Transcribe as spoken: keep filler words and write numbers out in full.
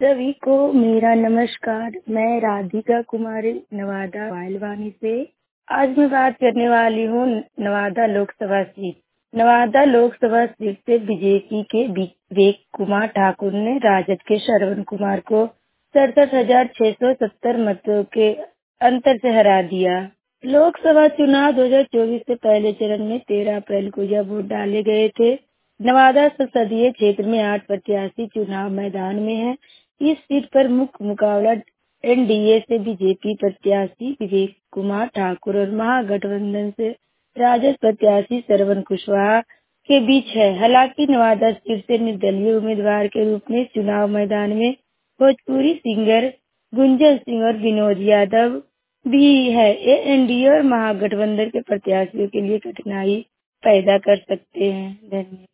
सभी को मेरा नमस्कार। मैं राधिका कुमारी नवादा वाइलवानी से आज मैं बात करने वाली हूँ नवादा लोकसभा सीट। नवादा लोकसभा सीट से बीजेपी के विवेक कुमार ठाकुर ने राजद के श्रवण कुमार को सड़सठ हजार छह सौ सत्तर मतों के अंतर से हरा दिया। लोकसभा चुनाव दो हजार चौबीस से पहले चरण में तेरह अप्रैल को यह वोट डाले गए थे। नवादा संसदीय क्षेत्र में आठ प्रत्याशी चुनाव मैदान में हैं। इस सीट पर मुख्य मुकाबला एनडीए से बीजेपी प्रत्याशी विवेक कुमार ठाकुर और महागठबंधन से राजद प्रत्याशी श्रवण कुशवाहा के बीच है। हालांकि नवादा सीट से निर्दलीय उम्मीदवार के रूप में चुनाव मैदान में भोजपुरी सिंगर गुंजन सिंह और विनोद यादव भी है। ये एनडीए और महागठबंधन के प्रत्याशियों के लिए कठिनाई पैदा कर सकते हैं। धन्यवाद।